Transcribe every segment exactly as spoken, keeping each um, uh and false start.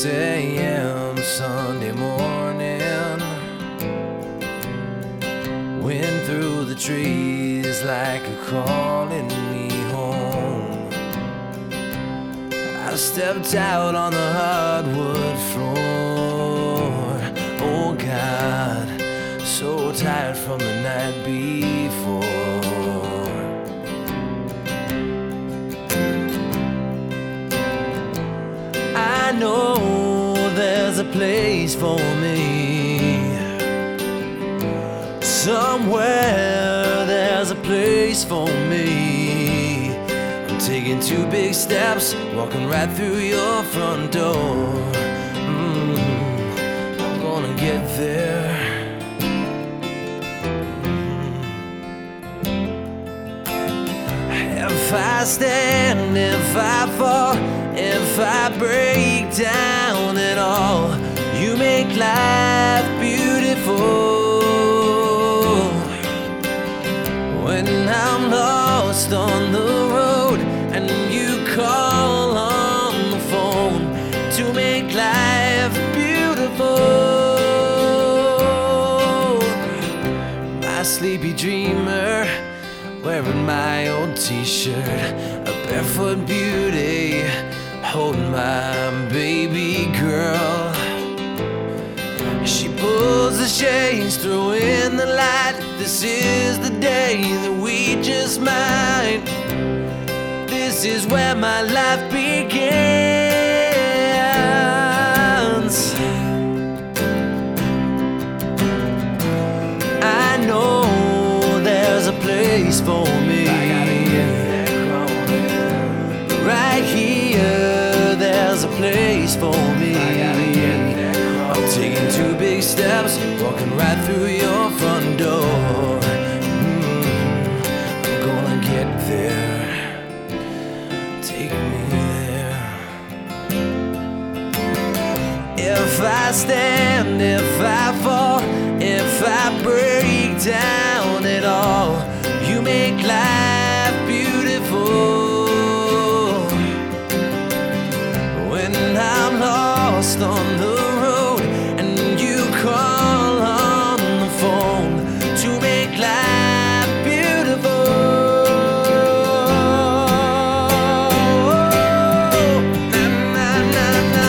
six a m Sunday morning, wind through the trees like a calling me home. I stepped out on the hardwood floor. Oh God, so tired from the night before. I know there's a place for me. Somewhere there's a place for me. I'm taking two big steps, walking right through your front door. mm, I'm gonna get there. mm. If I stand, if I fall, if I break down at all, you make life beautiful. When I'm lost on the road and you call on the phone to make life beautiful. My sleepy dreamer, wearing my old t-shirt, a barefoot beauty, holding my baby girl. She pulls the shades, throw in the light. This is the day that we just might. This is where my life begins. I know there's a place for me. Right here, there's a place for me. I'm taking two big steps, walking right through your front door. mm, I'm gonna get there. Take me there. If I stand, if I fall, if I break down at all, you make life beautiful. When I'm lost on the road and you call on the phone to make life beautiful. Na, na, na,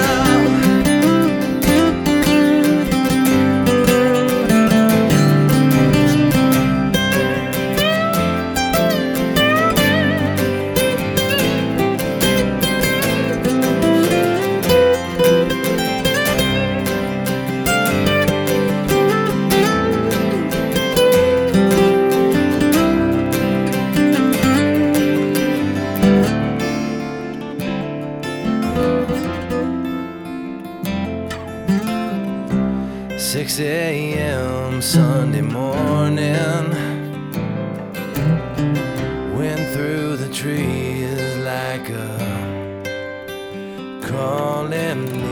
six a m Sunday morning, wind through the trees like a calling